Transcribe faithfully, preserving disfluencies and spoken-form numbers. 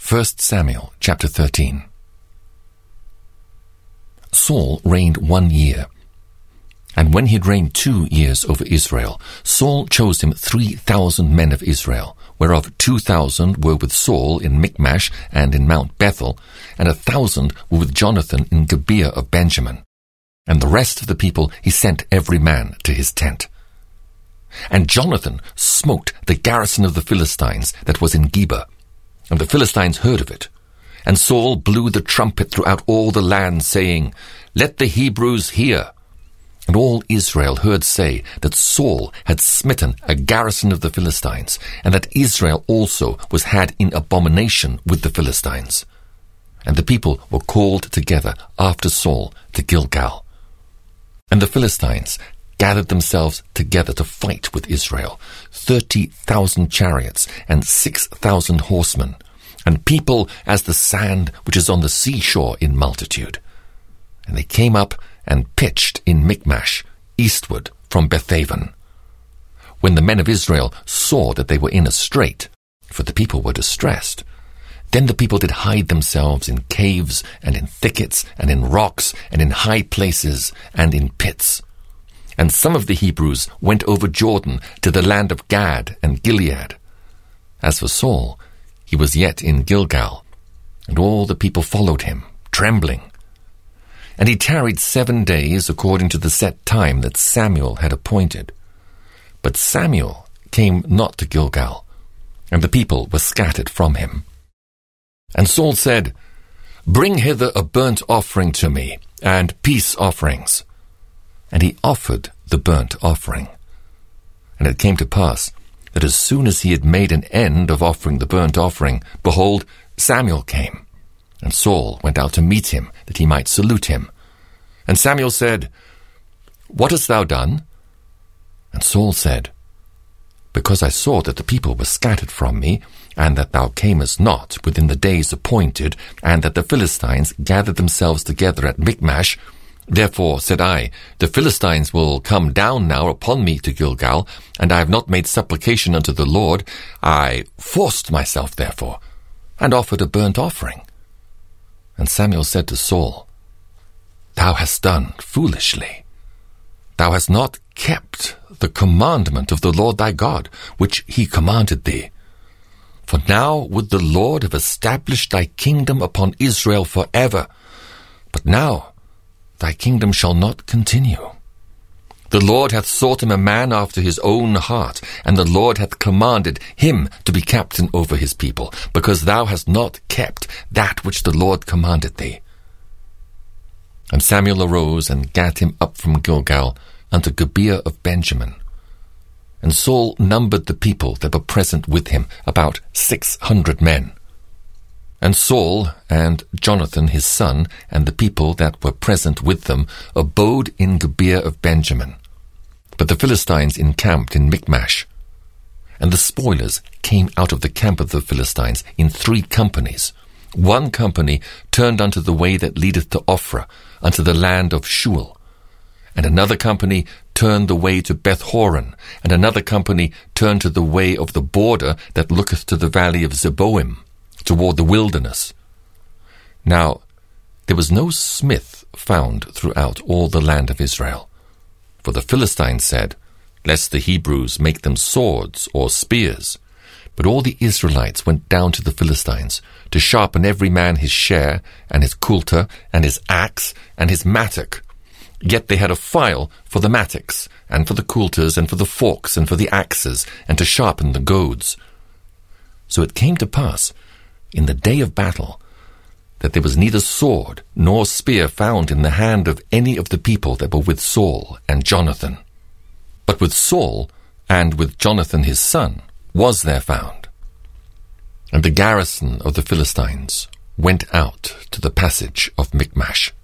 First Samuel chapter thirteen. Saul reigned one year. And when he had reigned two years over Israel, Saul chose him three thousand men of Israel, whereof two thousand were with Saul in Michmash and in Mount Bethel, and a thousand were with Jonathan in Gibeah of Benjamin. And the rest of the people he sent every man to his tent. And Jonathan smote the garrison of the Philistines that was in Geba, and the Philistines heard of it. And Saul blew the trumpet throughout all the land, saying, Let the Hebrews hear. And all Israel heard say that Saul had smitten a garrison of the Philistines, and that Israel also was had in abomination with the Philistines. And the people were called together after Saul to Gilgal. And the Philistines gathered themselves together to fight with Israel, thirty thousand chariots and six thousand horsemen, and people as the sand which is on the seashore in multitude. And they came up and pitched in Michmash, eastward from Bethaven. When the men of Israel saw that they were in a strait, for the people were distressed, then the people did hide themselves in caves and in thickets and in rocks and in high places and in pits. And some of the Hebrews went over Jordan to the land of Gad and Gilead. As for Saul, he was yet in Gilgal, and all the people followed him, trembling. And he tarried seven days according to the set time that Samuel had appointed. But Samuel came not to Gilgal, and the people were scattered from him. And Saul said, Bring hither a burnt offering to me, and peace offerings. And he offered the burnt offering. And it came to pass that as soon as he had made an end of offering the burnt offering, behold, Samuel came. And Saul went out to meet him, that he might salute him. And Samuel said, What hast thou done? And Saul said, Because I saw that the people were scattered from me, and that thou camest not within the days appointed, and that the Philistines gathered themselves together at Michmash, therefore said I, The Philistines will come down now upon me to Gilgal, and I have not made supplication unto the Lord. I forced myself therefore, and offered a burnt offering. And Samuel said to Saul, Thou hast done foolishly. Thou hast not kept the commandment of the Lord thy God, which he commanded thee. For now would the Lord have established thy kingdom upon Israel for ever. But now thy kingdom shall not continue. The Lord hath sought him a man after his own heart, and the Lord hath commanded him to be captain over his people, because thou hast not kept that which the Lord commanded thee. And Samuel arose and gat him up from Gilgal unto Gibeah of Benjamin. And Saul numbered the people that were present with him, about six hundred men. And Saul and Jonathan his son and the people that were present with them abode in Gibeah of Benjamin. But the Philistines encamped in Michmash. And the spoilers came out of the camp of the Philistines in three companies. One company turned unto the way that leadeth to Ophrah, unto the land of Shual. And another company turned the way to Beth-horon, and another company turned to the way of the border that looketh to the valley of Zeboim, toward the wilderness. Now there was no smith found throughout all the land of Israel. For the Philistines said, Lest the Hebrews make them swords or spears. But all the Israelites went down to the Philistines, to sharpen every man his share, and his coulter, and his axe, and his mattock. Yet they had a file for the mattocks, and for the coulters, and for the forks, and for the axes, and to sharpen the goads. So it came to pass, in the day of battle, that there was neither sword nor spear found in the hand of any of the people that were with Saul and Jonathan. But with Saul and with Jonathan his son was there found. And the garrison of the Philistines went out to the passage of Michmash.